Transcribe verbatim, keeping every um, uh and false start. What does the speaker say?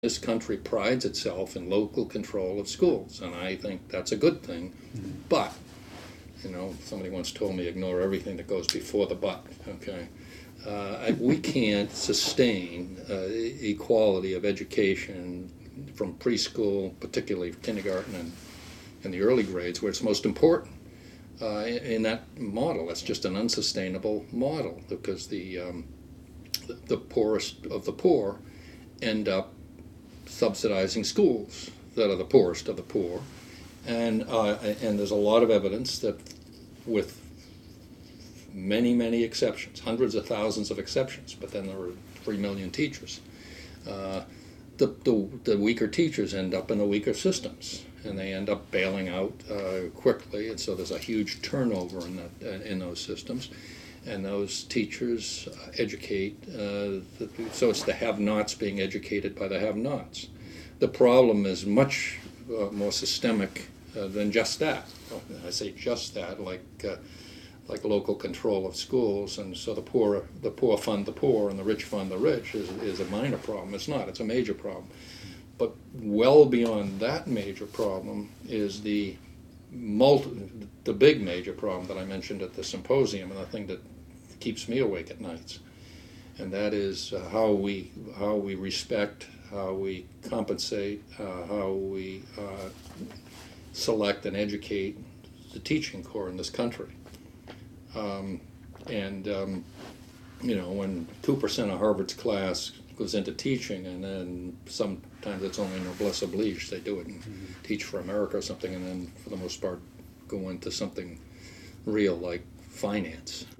This country prides itself in local control of schools, and I think that's a good thing. Mm-hmm. But, you know, somebody once told me ignore everything that goes before the but, okay? Uh, we can't sustain uh, equality of education from preschool, particularly kindergarten and, and the early grades, where it's most important. Uh, in, in that model, that's just an unsustainable model, because the, um, the, the poorest of the poor end up subsidizing schools that are the poorest of the poor, and uh, and there's a lot of evidence that, with many many exceptions, hundreds of thousands of exceptions, but then there are three million teachers. Uh, the, the the weaker teachers end up in the weaker systems, and they end up bailing out uh, quickly, and so there's a huge turnover in that in those systems. And those teachers uh, educate, uh, the, so it's the have-nots being educated by the have-nots. The problem is much uh, more systemic uh, than just that. I say just that, like uh, like local control of schools, and so the poor the poor fund the poor and the rich fund the rich is is a minor problem. It's not. It's a major problem. But well beyond that major problem is the multi, the big major problem that I mentioned at the symposium, and the thing that keeps me awake at nights, and that is uh, how we how we respect, how we compensate, uh, how we uh, select and educate the teaching corps in this country. Um, and um, you know, when two percent of Harvard's class goes into teaching, and then sometimes it's only noblesse oblige, they do it and mm-hmm. teach for America or something, and then for the most part go into something real like finance.